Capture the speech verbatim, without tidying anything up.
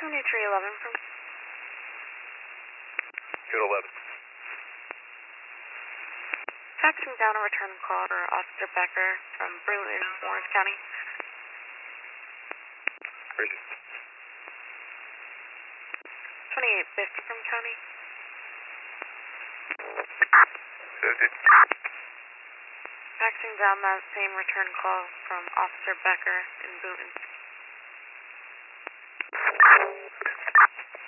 seventy-three eleven from... Good eleven. Faxing down a return call for Officer Becker from Bruton, Orange County. Urgent. twenty-eight fifty from County. Urgent. Faxing down that same return call from Officer Becker in Boonton.